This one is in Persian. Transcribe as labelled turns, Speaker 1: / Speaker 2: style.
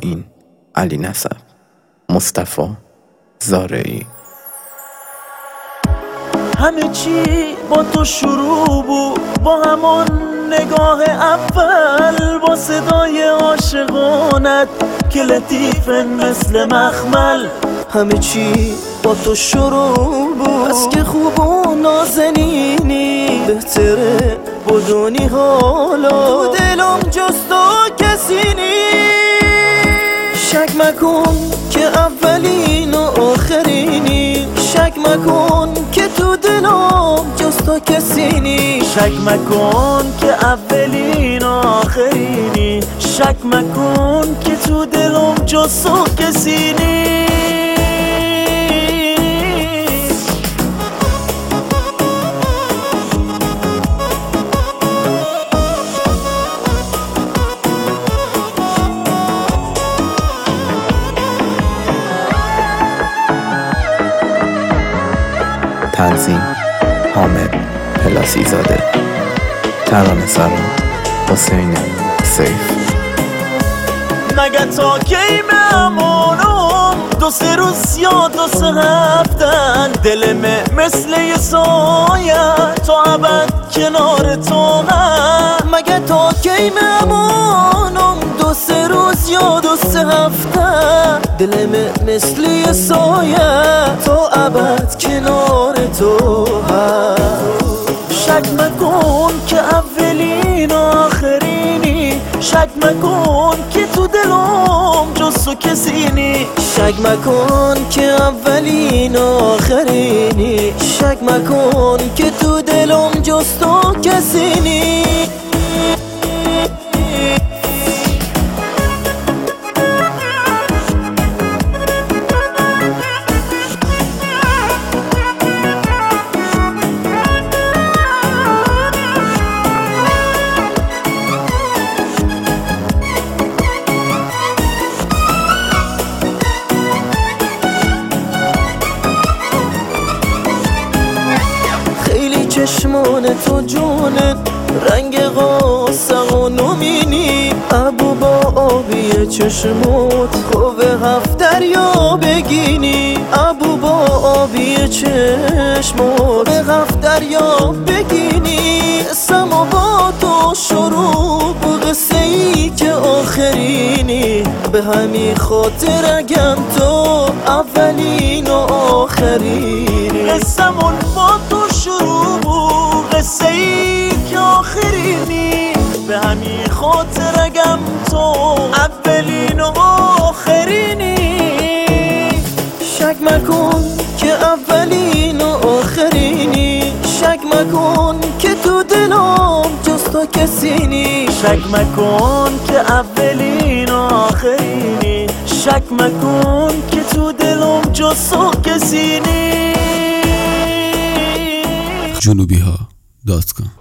Speaker 1: معین، علی نسب، مصطفی زارعی.
Speaker 2: همه چی با تو شروع بود، با همون نگاه اول، با صدای عاشقانت که لطیفه مثل مخمل. همه چی با تو شروع بود، بس که خوب و نازنینی، بهتره بدونی حالا تو دلم جز تو کسی نیست. شک مکن که اولین و آخرینی، شک مکن که تو دلم جز تو کسی نیست. شک مکن که اولین و آخرینی، شک مکن که تو دلم جز تو کسی نیست.
Speaker 1: تنظیم حامد پلاسی زاده، ترانه سرا حسین سیف.
Speaker 2: مگه تا کی میمونم، 2-3 روز یا 2-3 هفتن، دلم مثل یه سایه تو ابد کنار تو هم. مگه تا کی میمونم، 2-3 روز یا 2-3 هفتن، دلم مثل یه سایه تو ابد کنار تو هم. شک مکن که اولین و آخرینی، شک مکن که تو دلم جز تو کسی نی. شک مکن که اولین و آخرینی، شک مکن که تو دلم جز تو کسی نی. چشمان تو جونه رنگ قاسق و نومینی، ابو با آبی چشمات خوب 7 دریا بگینی. ابو با آبی چشمات 7 دریا بگینی. قسمو با تو شروع با قصه ای که آخرینی، به همین خاطر اگم تو اولین و آخرینی. قسمون با تو شروع بود، قصه ای که آخرینی، به همین خاطر اگم تو اولین و آخرینی. شک مکن که اولین و آخرینی، شک مکن که تو دلم جز تو کسی نی. شک مکن که اولین و آخرینی، شک مکن که تو دلم جز تو کسی نی.
Speaker 3: junubiha.com